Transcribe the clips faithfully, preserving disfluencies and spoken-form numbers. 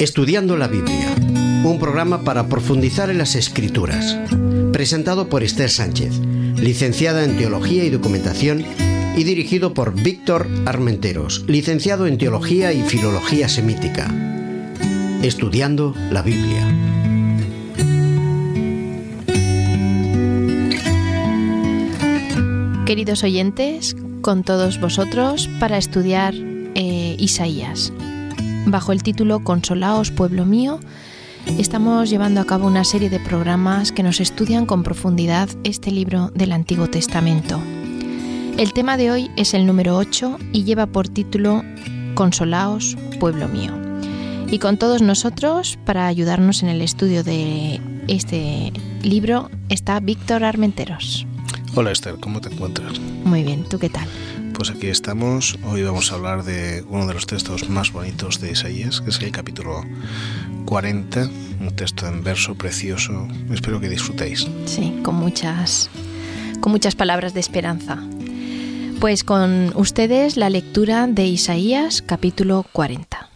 Estudiando la Biblia, un programa para profundizar en las Escrituras, presentado por Esther Sánchez, licenciada en Teología y Documentación, y dirigido por Víctor Armenteros, licenciado en Teología y Filología Semítica. Estudiando la Biblia. Queridos oyentes, con todos vosotros para estudiar eh, Isaías. Bajo el título Consolaos, pueblo mío, estamos llevando a cabo una serie de programas que nos estudian con profundidad este libro del Antiguo Testamento. El tema de hoy es el número ocho y lleva por título Consolaos, pueblo mío. Y con todos nosotros, para ayudarnos en el estudio de este libro, está Víctor Armenteros. Hola Esther, ¿cómo te encuentras? Muy bien, ¿tú qué tal? Pues aquí estamos. Hoy vamos a hablar de uno de los textos más bonitos de Isaías, que es el capítulo cuarenta, un texto en verso precioso. Espero que disfrutéis. Sí, con muchas, con muchas palabras de esperanza. Pues con ustedes la lectura de Isaías, capítulo cuarenta.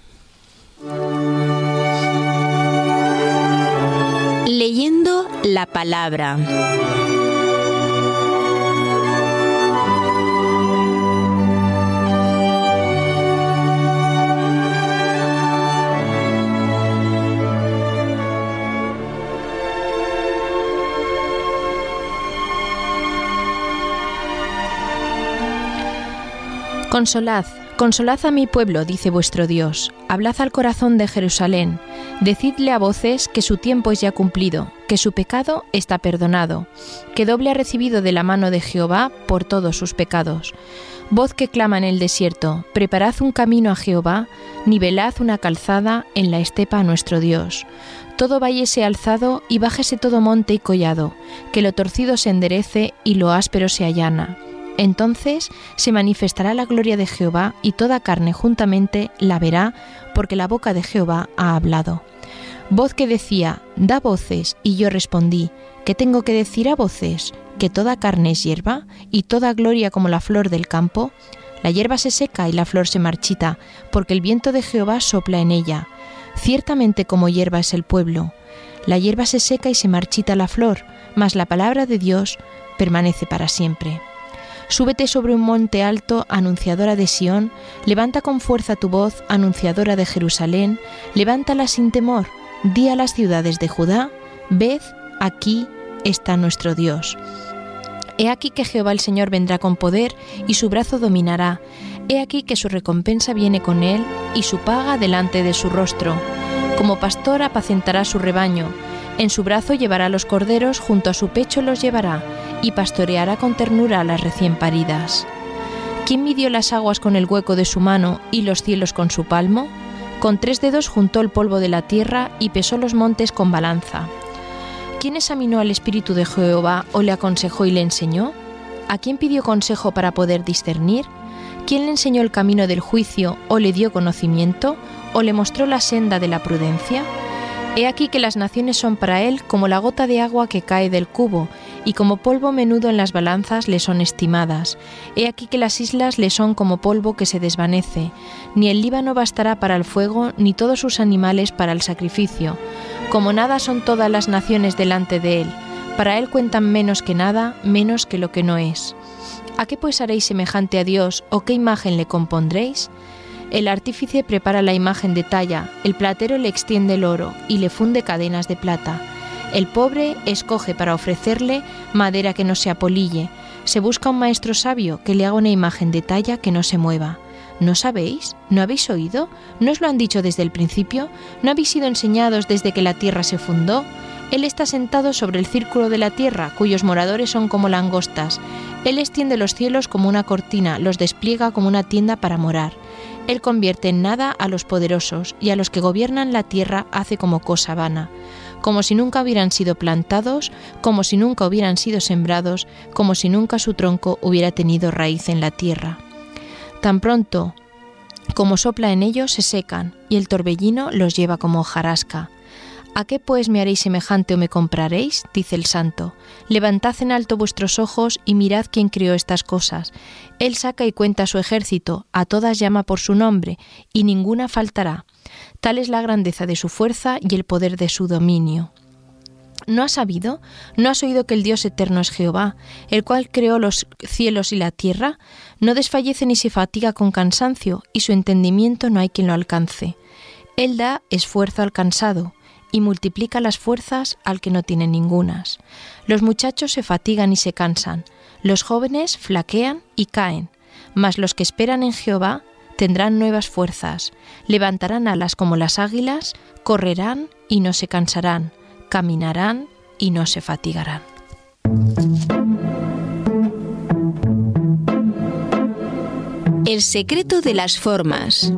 Leyendo la palabra. Consolad, consolad a mi pueblo, dice vuestro Dios. Hablad al corazón de Jerusalén. Decidle a voces que su tiempo es ya cumplido, que su pecado está perdonado, que doble ha recibido de la mano de Jehová por todos sus pecados. Voz que clama en el desierto, preparad un camino a Jehová, nivelad una calzada en la estepa a nuestro Dios. Todo valle sea alzado y bájese todo monte y collado, que lo torcido se enderece y lo áspero se allana. Entonces se manifestará la gloria de Jehová y toda carne juntamente la verá, porque la boca de Jehová ha hablado. Voz que decía, da voces, y yo respondí, ¿qué tengo que decir a voces? ¿Que toda carne es hierba y toda gloria como la flor del campo? La hierba se seca y la flor se marchita, porque el viento de Jehová sopla en ella. Ciertamente como hierba es el pueblo. La hierba se seca y se marchita la flor, mas la palabra de Dios permanece para siempre. Súbete sobre un monte alto, anunciadora de Sión, levanta con fuerza tu voz, anunciadora de Jerusalén, levántala sin temor, di a las ciudades de Judá, ved, aquí está nuestro Dios. He aquí que Jehová el Señor vendrá con poder, y su brazo dominará. He aquí que su recompensa viene con él, y su paga delante de su rostro. Como pastor apacentará su rebaño, en su brazo llevará los corderos, junto a su pecho los llevará, y pastoreará con ternura a las recién paridas. ¿Quién midió las aguas con el hueco de su mano y los cielos con su palmo? Con tres dedos juntó el polvo de la tierra y pesó los montes con balanza. ¿Quién examinó al Espíritu de Jehová o le aconsejó y le enseñó? ¿A quién pidió consejo para poder discernir? ¿Quién le enseñó el camino del juicio o le dio conocimiento o le mostró la senda de la prudencia? He aquí que las naciones son para él como la gota de agua que cae del cubo, y como polvo menudo en las balanzas le son estimadas. He aquí que las islas le son como polvo que se desvanece. Ni el Líbano bastará para el fuego, ni todos sus animales para el sacrificio. Como nada son todas las naciones delante de él. Para él cuentan menos que nada, menos que lo que no es. ¿A qué pues haréis semejante a Dios, o qué imagen le compondréis? El artífice prepara la imagen de talla, el platero le extiende el oro y le funde cadenas de plata. El pobre escoge para ofrecerle madera que no se apolille. Se busca un maestro sabio que le haga una imagen de talla que no se mueva. ¿No sabéis? ¿No habéis oído? ¿No os lo han dicho desde el principio? ¿No habéis sido enseñados desde que la tierra se fundó? Él está sentado sobre el círculo de la tierra, cuyos moradores son como langostas. Él extiende los cielos como una cortina, los despliega como una tienda para morar. Él convierte en nada a los poderosos, y a los que gobiernan la tierra hace como cosa vana. Como si nunca hubieran sido plantados, como si nunca hubieran sido sembrados, como si nunca su tronco hubiera tenido raíz en la tierra. Tan pronto como sopla en ellos se secan, y el torbellino los lleva como hojarasca. ¿A qué pues me haréis semejante o me compraréis? Dice el Santo. Levantad en alto vuestros ojos y mirad quién crió estas cosas. Él saca y cuenta su ejército, a todas llama por su nombre, y ninguna faltará. Tal es la grandeza de su fuerza y el poder de su dominio. ¿No has sabido? ¿No has oído que el Dios eterno es Jehová, el cual creó los cielos y la tierra? No desfallece ni se fatiga con cansancio, y su entendimiento no hay quien lo alcance. Él da esfuerzo al cansado, y multiplica las fuerzas al que no tiene ningunas. Los muchachos se fatigan y se cansan, los jóvenes flaquean y caen, mas los que esperan en Jehová tendrán nuevas fuerzas, levantarán alas como las águilas, correrán y no se cansarán, caminarán y no se fatigarán. El secreto de las formas.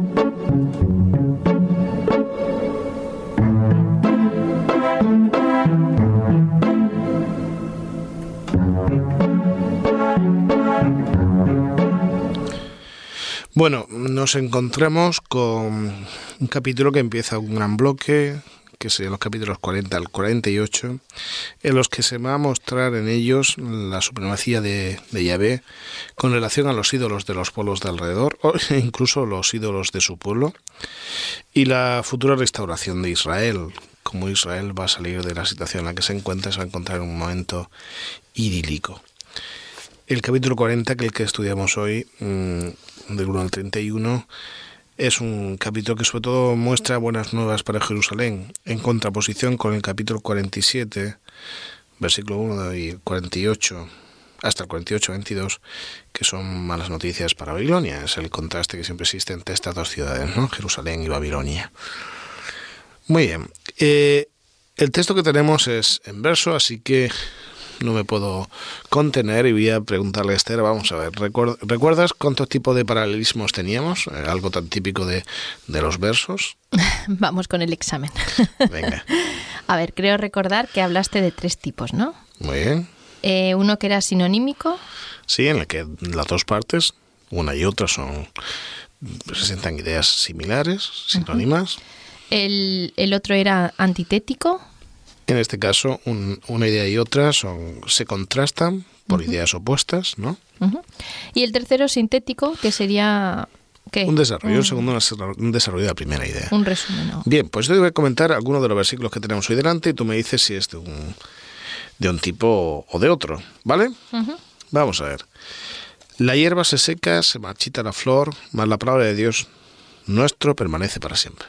Bueno, nos encontramos con un capítulo que empieza un gran bloque, que serían los capítulos cuarenta al cuarenta y ocho, en los que se va a mostrar en ellos la supremacía de, de Yahvé con relación a los ídolos de los pueblos de alrededor, o incluso los ídolos de su pueblo, y la futura restauración de Israel, cómo Israel va a salir de la situación en la que se encuentra, se va a encontrar en un momento idílico. El capítulo cuarenta, que es el que estudiamos hoy, mmm, del uno al treinta y uno, es un capítulo que sobre todo muestra buenas nuevas para Jerusalén, en contraposición con el capítulo cuarenta y siete, versículo uno y cuarenta y ocho, hasta el cuarenta y ocho, veintidós, que son malas noticias para Babilonia. Es el contraste que siempre existe entre estas dos ciudades, ¿no? Jerusalén y Babilonia. Muy bien. Eh, el texto que tenemos es en verso, así que no me puedo contener y voy a preguntarle a Esther. Vamos a ver, ¿recuerdas cuántos tipos de paralelismos teníamos? Eh, algo tan típico de, de los versos. Vamos con el examen. Venga. A ver, creo recordar que hablaste de tres tipos, ¿no? Muy bien. Eh, uno que era sinonímico. Sí, en el que las dos partes, una y otra, son presentan ideas similares, sinónimas. Uh-huh. El, el otro era antitético. En este caso, un, una idea y otra son se contrastan por uh-huh. ideas opuestas, ¿no? Uh-huh. Y el tercero, sintético, que sería... ¿qué? Un desarrollo, un, el segundo un desarrollo de la primera idea. Un resumen, ¿no? Bien, pues yo te voy a comentar algunos de los versículos que tenemos hoy delante y tú me dices si es de un, de un tipo o de otro, ¿vale? Uh-huh. Vamos a ver. La hierba se seca, se marchita la flor, mas la palabra de Dios nuestro permanece para siempre.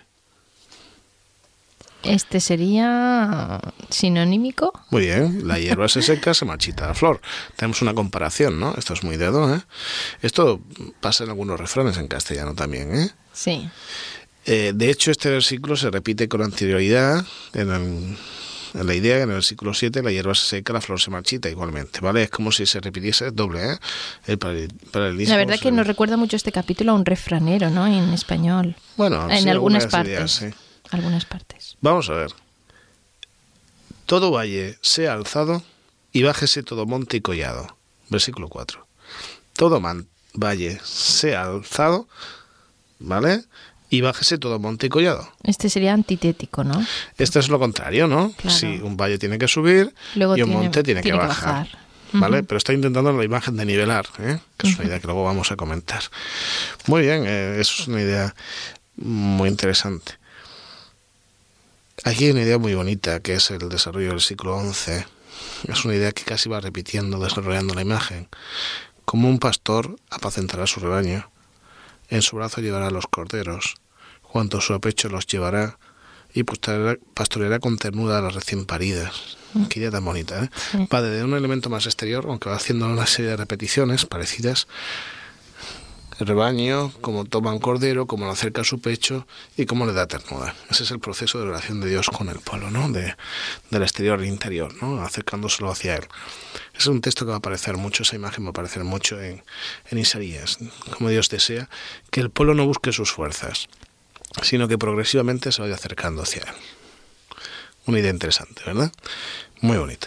Este sería sinonímico. Muy bien, la hierba se seca, se marchita la flor. Tenemos una comparación, ¿no? Esto es muy dedo, ¿eh? Esto pasa en algunos refranes en castellano también, ¿eh? Sí. Eh, de hecho, este versículo se repite con anterioridad en, el, en la idea que en el versículo siete la hierba se seca, la flor se marchita igualmente, ¿vale? Es como si se repitiese doble, ¿eh? El paralelismo. La verdad que nos recuerda mucho este capítulo a un refranero, ¿no? En español. Bueno, en sí, algunas, algunas partes. Ideas, sí. Algunas partes. Vamos a ver. Todo valle sea alzado y bájese todo monte y collado. Versículo cuatro. Todo man, valle sea alzado, ¿vale? Y bájese todo monte y collado. Este sería antitético, ¿no? Esto es lo contrario, ¿no? Claro. Si un valle tiene que subir luego y un tiene, monte tiene, tiene que, que bajar. bajar. ¿Vale? Uh-huh. Pero está intentando la imagen de nivelar, ¿eh? Que es una uh-huh. idea que luego vamos a comentar. Muy bien, eh, eso es una idea muy interesante. Aquí hay una idea muy bonita, que es el desarrollo del versículo once. Es una idea que casi va repitiendo, desarrollando la imagen. Como un pastor apacentará su rebaño, en su brazo llevará los corderos, junto a su pecho los llevará, y pastoreará con ternura a las recién paridas. Mm. Qué idea tan bonita, ¿eh? Sí. Va desde un elemento más exterior, aunque va haciendo una serie de repeticiones parecidas. El rebaño, cómo toma un cordero, cómo lo acerca a su pecho y cómo le da ternura. Ese es el proceso de relación de Dios con el pueblo, ¿no? De, del exterior al interior, ¿no? Acercándoselo hacia él. Es un texto que va a aparecer mucho, esa imagen va a aparecer mucho en, en Isaías. Como Dios desea que el pueblo no busque sus fuerzas, sino que progresivamente se vaya acercando hacia él. Una idea interesante, ¿verdad? Muy bonita.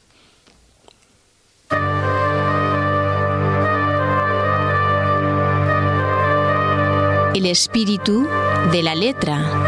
El espíritu de la letra.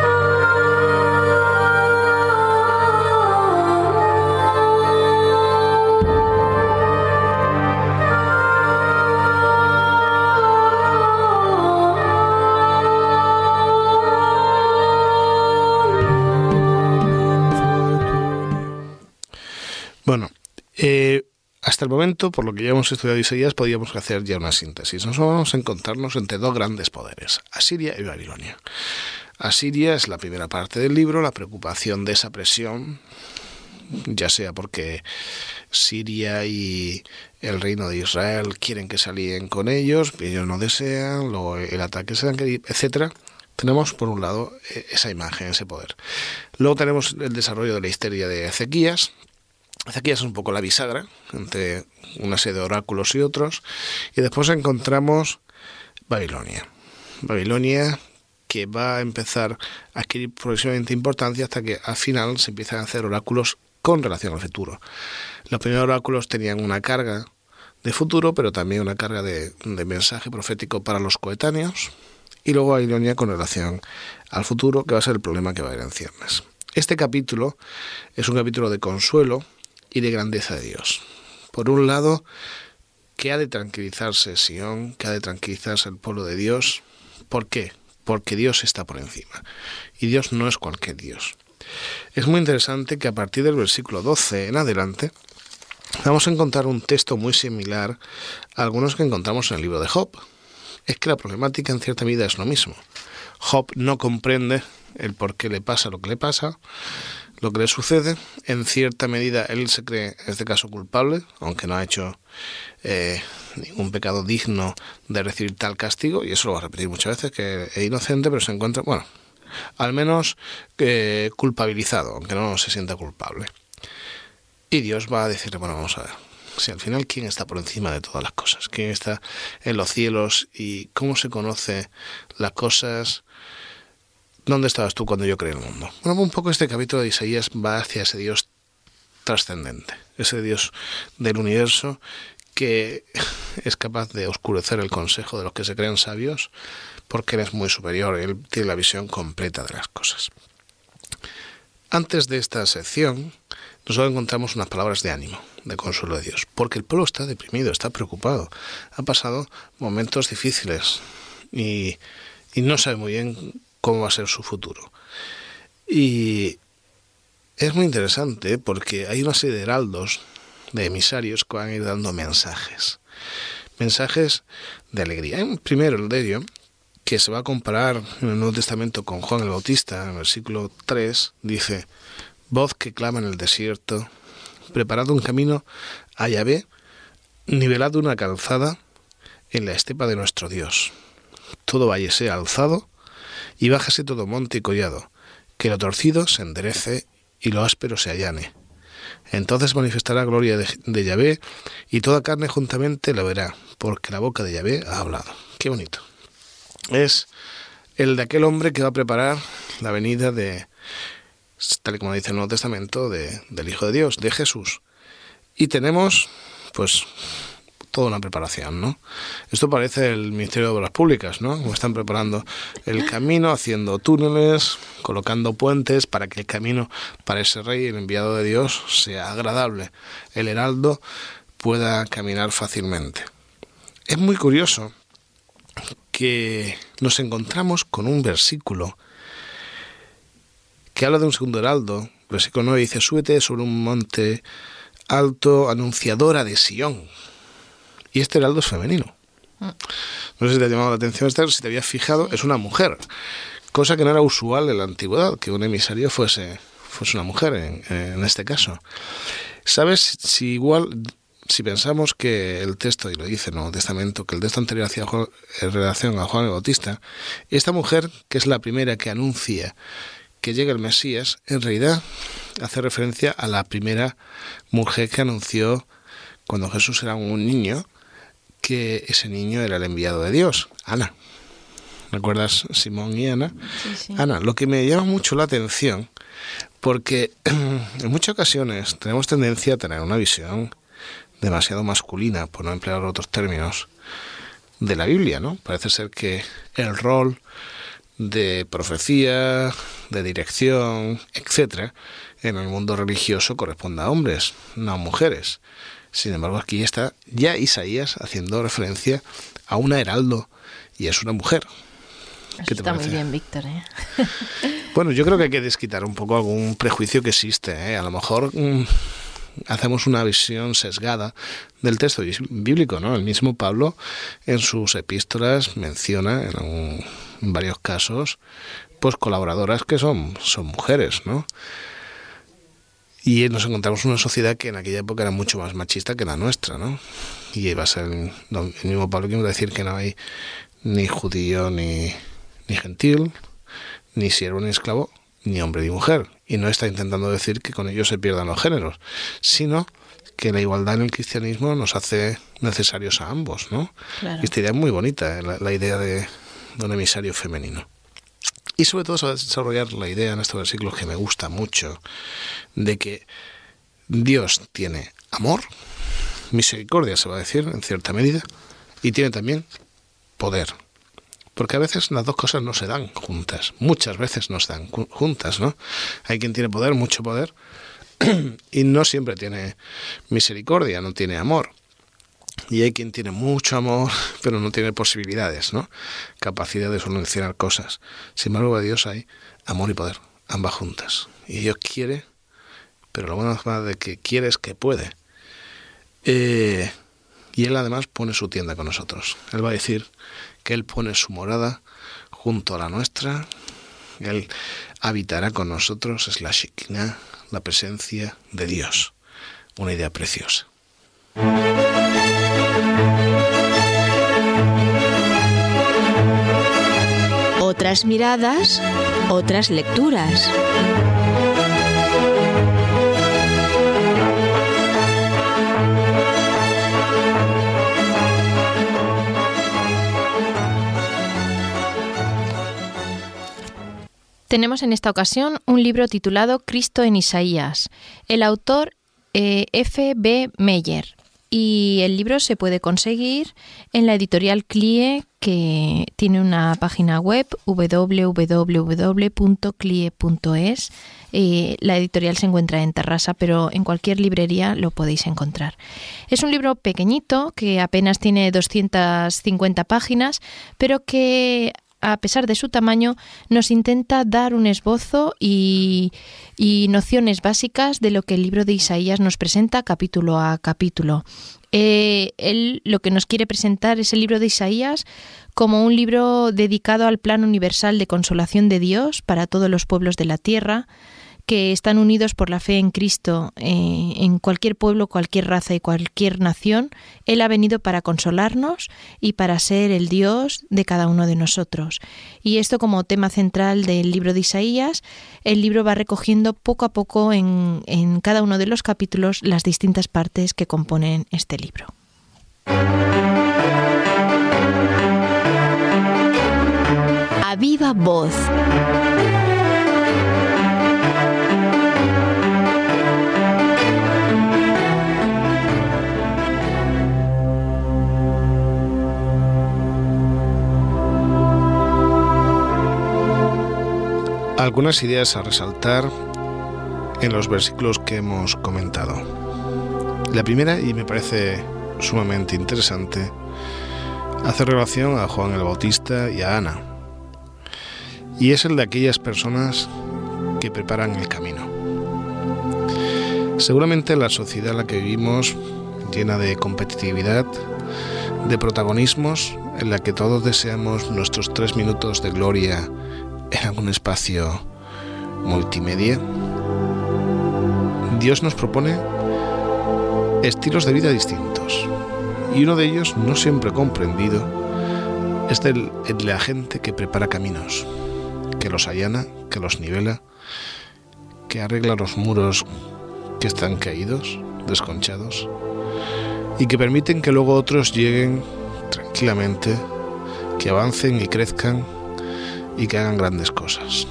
Bueno, eh, hasta el momento, por lo que ya hemos estudiado Isaías, podíamos hacer ya una síntesis. Nos vamos a encontrarnos entre dos grandes poderes, Asiria y Babilonia. Asiria es la primera parte del libro, la preocupación de esa presión, ya sea porque Siria y el reino de Israel quieren que se alíen con ellos, ellos no desean, luego el ataque se dan, etcétera. Tenemos, por un lado, esa imagen, ese poder. Luego tenemos el desarrollo de la historia de Ezequías. Ezequías es un poco la bisagra entre una serie de oráculos y otros. Y después encontramos Babilonia. Babilonia, que va a empezar a adquirir progresivamente importancia hasta que al final se empiezan a hacer oráculos con relación al futuro. Los primeros oráculos tenían una carga de futuro, pero también una carga de, de mensaje profético para los coetáneos. Y luego Babilonia con relación al futuro, que va a ser el problema que va a haber en ciernes. Este capítulo es un capítulo de consuelo y de grandeza de Dios. Por un lado, que ha de tranquilizarse Sión, que ha de tranquilizarse el pueblo de Dios. ¿Por qué? Porque Dios está por encima. Y Dios no es cualquier Dios. Es muy interesante que a partir del versículo doce en adelante vamos a encontrar un texto muy similar a algunos que encontramos en el libro de Job. Es que la problemática en cierta medida es lo mismo. Job no comprende el por qué le pasa lo que le pasa, lo que le sucede. En cierta medida él se cree, en este caso, culpable, aunque no ha hecho eh, ningún pecado digno de recibir tal castigo, y eso lo va a repetir muchas veces, que es inocente, pero se encuentra, bueno, al menos eh, culpabilizado, aunque no se sienta culpable. Y Dios va a decirle, bueno, vamos a ver, si al final quién está por encima de todas las cosas, quién está en los cielos y cómo se conoce las cosas. ¿Dónde estabas tú cuando yo creé el mundo? Bueno, un poco este capítulo de Isaías va hacia ese Dios trascendente, ese Dios del universo que es capaz de oscurecer el consejo de los que se creen sabios, porque Él es muy superior, Él tiene la visión completa de las cosas. Antes de esta sección, nosotros encontramos unas palabras de ánimo, de consuelo de Dios, porque el pueblo está deprimido, está preocupado, ha pasado momentos difíciles y, y no sabe muy bien cómo va a ser su futuro. Y es muy interesante porque hay una serie de heraldos, de emisarios que van a ir dando mensajes, mensajes de alegría. Hay un primero, el de ello, que se va a comparar en el Nuevo Testamento con Juan el Bautista. En el versículo tres dice: voz que clama en el desierto, preparad un camino a Yahvé, nivelad una calzada en la estepa de nuestro Dios. Todo valle sea alzado y bájase todo monte y collado, que lo torcido se enderece y lo áspero se allane. Entonces manifestará gloria de, de Yahvé, y toda carne juntamente la verá, porque la boca de Yahvé ha hablado. Qué bonito. Es el de aquel hombre que va a preparar la venida de, tal y como dice el Nuevo Testamento, de, del Hijo de Dios, de Jesús. Y tenemos, pues, toda una preparación, ¿no? Esto parece el Ministerio de Obras Públicas, ¿no? Como están preparando el camino, haciendo túneles, colocando puentes para que el camino para ese rey, el enviado de Dios, sea agradable. El heraldo pueda caminar fácilmente. Es muy curioso que nos encontramos con un versículo que habla de un segundo heraldo. Versículo nueve dice: súbete sobre un monte alto, anunciadora de Sión. Y este heraldo es femenino. No sé si te ha llamado la atención, Esther, si te habías fijado, es una mujer, cosa que no era usual en la antigüedad, que un emisario fuese, fuese una mujer en, en este caso. ¿Sabes? Si igual, si pensamos que el texto, y lo dice en el Nuevo Testamento, que el texto anterior hacía Juan, en relación a Juan el Bautista, esta mujer, que es la primera que anuncia que llega el Mesías, en realidad hace referencia a la primera mujer que anunció cuando Jesús era un niño, que ese niño era el enviado de Dios, Ana. ¿Recuerdas Simón y Ana? Sí, sí. Ana, lo que me llama mucho la atención, porque en muchas ocasiones tenemos tendencia a tener una visión demasiado masculina, por no emplear otros términos, de la Biblia, ¿no? Parece ser que el rol de profecía, de dirección, etcétera, en el mundo religioso corresponde a hombres, no a mujeres. Sin embargo, aquí está ya Isaías haciendo referencia a una heraldo, y es una mujer. ¿Qué te está parece? Muy bien, Víctor, ¿eh? Bueno, yo creo que hay que desquitar un poco algún prejuicio que existe, ¿eh? A lo mejor mmm, hacemos una visión sesgada del texto bíblico, ¿no? El mismo Pablo en sus epístolas menciona en, un, en varios casos pues colaboradoras que son, son mujeres, ¿no? Y nos encontramos en una sociedad que en aquella época era mucho más machista que la nuestra, ¿no? Y iba a ser el, el mismo Pablo que iba a decir que no hay ni judío ni, ni gentil, ni siervo ni esclavo, ni hombre ni mujer. Y no está intentando decir que con ello se pierdan los géneros, sino que la igualdad en el cristianismo nos hace necesarios a ambos, ¿no? Claro. Y esta idea es muy bonita, la, la idea de, de un emisario femenino. Y sobre todo desarrollar la idea en estos versículos que me gusta mucho, de que Dios tiene amor, misericordia se va a decir en cierta medida, y tiene también poder. Porque a veces las dos cosas no se dan juntas, muchas veces no se dan juntas, ¿no? Hay quien tiene poder, mucho poder, y no siempre tiene misericordia, no tiene amor. Y hay quien tiene mucho amor, pero no tiene posibilidades, ¿no? Capacidad de solucionar cosas. Sin embargo, a Dios hay amor y poder, ambas juntas. Y Dios quiere, pero lo bueno más de que quiere es que puede. Eh, y Él además pone su tienda con nosotros. Él va a decir que Él pone su morada junto a la nuestra. Él habitará con nosotros, es la Shekinah, la presencia de Dios. Una idea preciosa. Otras miradas, otras lecturas. Tenemos en esta ocasión un libro titulado Cristo en Isaías. El autor eh, F B Meyer. Y el libro se puede conseguir en la editorial C L I E, que tiene una página web doble u doble u doble u punto c l i e punto e s. Eh, la editorial se encuentra en Terrassa, pero en cualquier librería lo podéis encontrar. Es un libro pequeñito que apenas tiene doscientas cincuenta páginas, pero que a pesar de su tamaño, nos intenta dar un esbozo y, y nociones básicas de lo que el libro de Isaías nos presenta capítulo a capítulo. Eh, él lo que nos quiere presentar es el libro de Isaías como un libro dedicado al plan universal de consolación de Dios para todos los pueblos de la tierra, que están unidos por la fe en Cristo, eh, en cualquier pueblo, cualquier raza y cualquier nación. Él ha venido para consolarnos y para ser el Dios de cada uno de nosotros. Y esto como tema central del libro de Isaías, el libro va recogiendo poco a poco en, en cada uno de los capítulos las distintas partes que componen este libro. A viva voz. Algunas ideas a resaltar en los versículos que hemos comentado. La primera, y me parece sumamente interesante, hace relación a Juan el Bautista y a Ana, y es el de aquellas personas que preparan el camino. Seguramente la sociedad en la que vivimos, llena de competitividad, de protagonismos, en la que todos deseamos nuestros tres minutos de gloria en algún espacio multimedia, Dios nos propone estilos de vida distintos, y uno de ellos, no siempre comprendido, es el de la gente que prepara caminos, que los allana, que los nivela, que arregla los muros que están caídos, desconchados, y que permiten que luego otros lleguen tranquilamente, que avancen y crezcan y que hagan grandes cosas.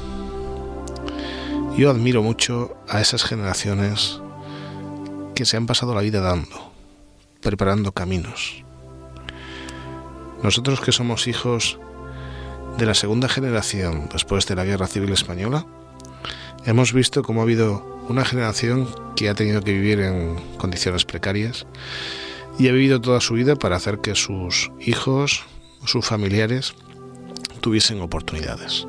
Yo admiro mucho a esas generaciones que se han pasado la vida dando, preparando caminos. Nosotros que somos hijos de la segunda generación después de la Guerra Civil Española, hemos visto cómo ha habido una generación que ha tenido que vivir en condiciones precarias y ha vivido toda su vida para hacer que sus hijos, sus familiares, tuviesen oportunidades,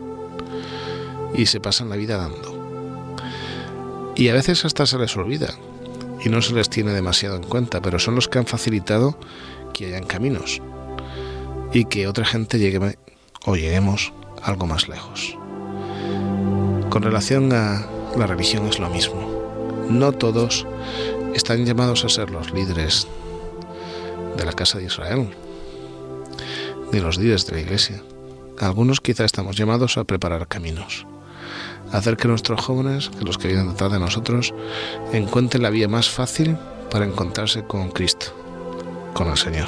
y se pasan la vida dando, y a veces hasta se les olvida, y no se les tiene demasiado en cuenta, pero son los que han facilitado que hayan caminos y que otra gente llegue o lleguemos algo más lejos. Con relación a la religión es lo mismo. No todos están llamados a ser los líderes de la casa de Israel, ni los líderes de la iglesia. Algunos quizá estamos llamados a preparar caminos, a hacer que nuestros jóvenes, que los que vienen detrás de nosotros, encuentren la vía más fácil para encontrarse con Cristo, con el Señor.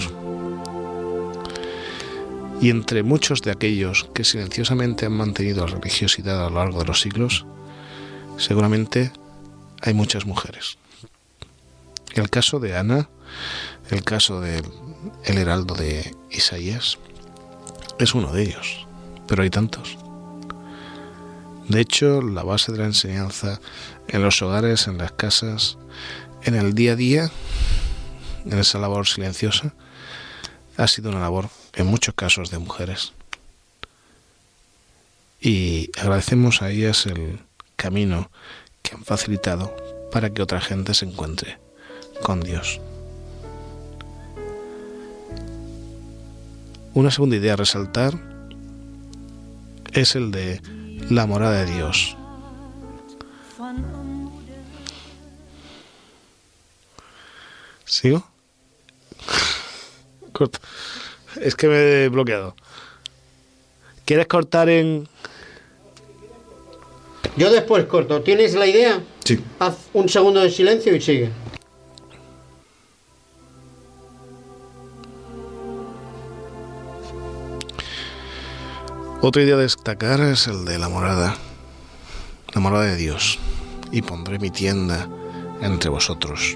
Y entre muchos de aquellos que silenciosamente han mantenido la religiosidad a lo largo de los siglos, seguramente hay muchas mujeres. El caso de Ana, el caso del el heraldo de Isaías, es uno de ellos, pero hay tantos. De hecho, la base de la enseñanza en los hogares, en las casas, en el día a día, en esa labor silenciosa, ha sido una labor, en muchos casos, de mujeres. Y agradecemos a ellas el camino que han facilitado para que otra gente se encuentre con Dios. Una segunda idea a resaltar es el de la morada de Dios. ¿Sigo? Corta. Es que me he bloqueado. ¿Quieres cortar en...? Yo después corto. ¿Tienes la idea? Sí. Haz un segundo de silencio y sigue. Otra idea a destacar es el de la morada, la morada de Dios. Y pondré mi tienda entre vosotros.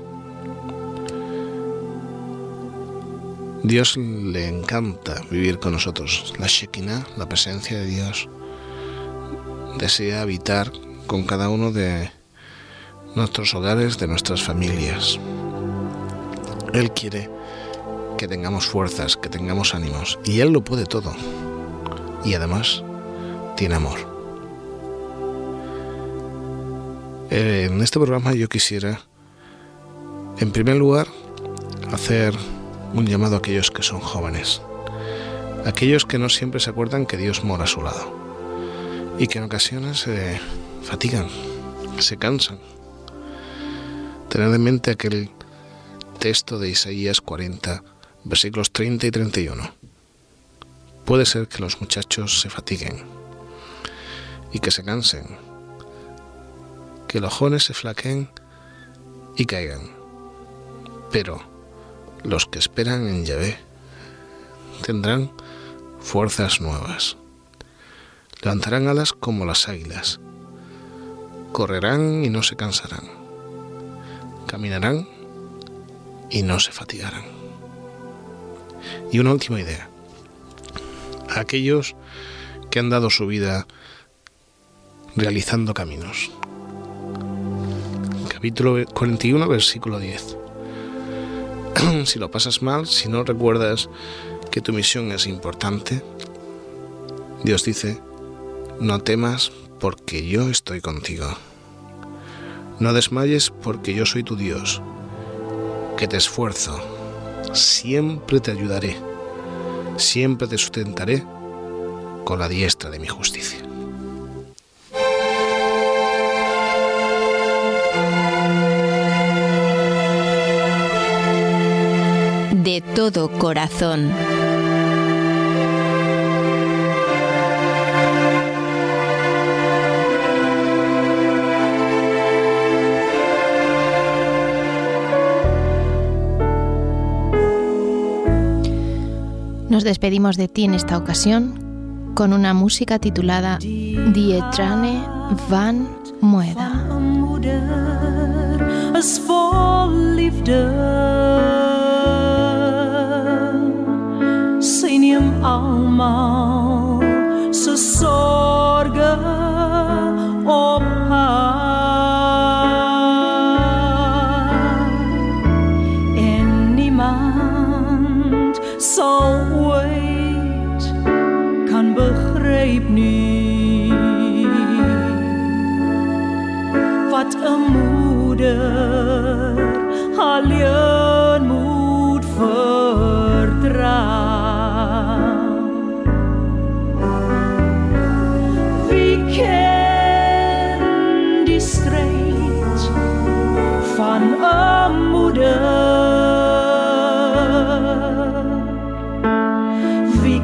Dios le encanta vivir con nosotros. La Shekinah, la presencia de Dios, desea habitar con cada uno de nuestros hogares, de nuestras familias. Él quiere que tengamos fuerzas, que tengamos ánimos, y Él lo puede todo. Y además tiene amor. En este programa yo quisiera, en primer lugar, hacer un llamado a aquellos que son jóvenes, aquellos que no siempre se acuerdan que Dios mora a su lado y que en ocasiones se fatigan, se cansan. Tener en mente aquel texto de Isaías cuarenta, versículos treinta y treinta y uno. Puede ser que los muchachos se fatiguen y que se cansen, que los jóvenes se flaqueen y caigan, pero los que esperan en Yahvé tendrán fuerzas nuevas, levantarán alas como las águilas, correrán y no se cansarán, caminarán y no se fatigarán. Y una última idea. Aquellos que han dado su vida realizando caminos. Capítulo cuarenta y uno, versículo diez. Si lo pasas mal, si no recuerdas que tu misión es importante, Dios dice: no temas porque yo estoy contigo. No desmayes porque yo soy tu Dios, que te esfuerzo, siempre te ayudaré. Siempre te sustentaré con la diestra de mi justicia. De todo corazón. Nos despedimos de ti en esta ocasión con una música titulada Die Trane van Moeda. Senium allemaal se sorge op haar en niemand zal ooit kan begrijp nie wat 'n moeder moeder. Wie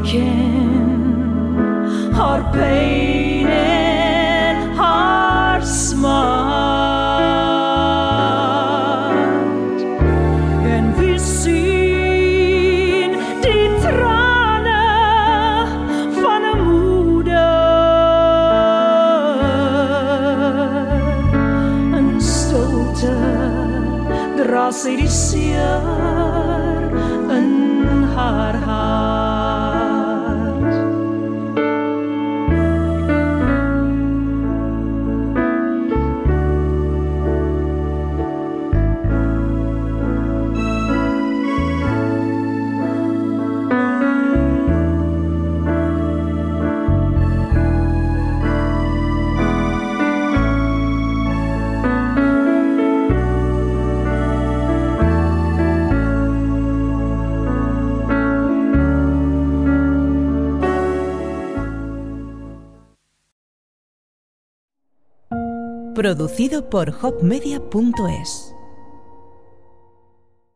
ken haar pijn en haar smart? En wie zien die tranen van een moeder? Een stilte dra sy die seer in haar hart. Producido por hopmedia punto es.